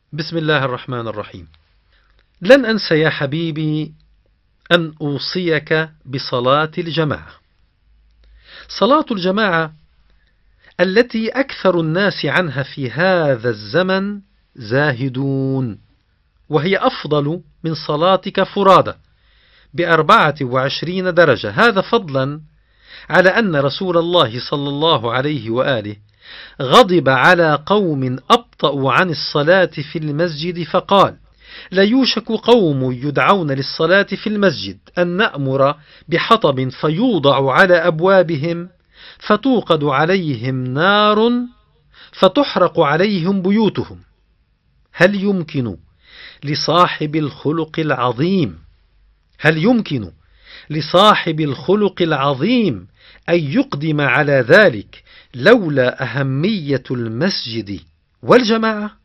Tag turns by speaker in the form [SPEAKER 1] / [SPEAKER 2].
[SPEAKER 1] بسم الله الرحمن الرحيم. لن أنسى يا حبيبي أن أوصيك بصلاة الجماعة. صلاة الجماعة التي أكثر الناس عنها في هذا الزمن زاهدون، وهي أفضل من صلاتك فرادى ب24 درجة، هذا فضلا على أن رسول الله صلى الله عليه وآله غضب على قوم أبطأوا عن الصلاة في المسجد فقال: ليوشك قوم يدعون للصلاة في المسجد أن نأمر بحطب فيوضع على أبوابهم فتوقد عليهم نار فتحرق عليهم بيوتهم. هل يمكن لصاحب الخلق العظيم أن يقدم على ذلك لولا أهمية المسجد والجماعة؟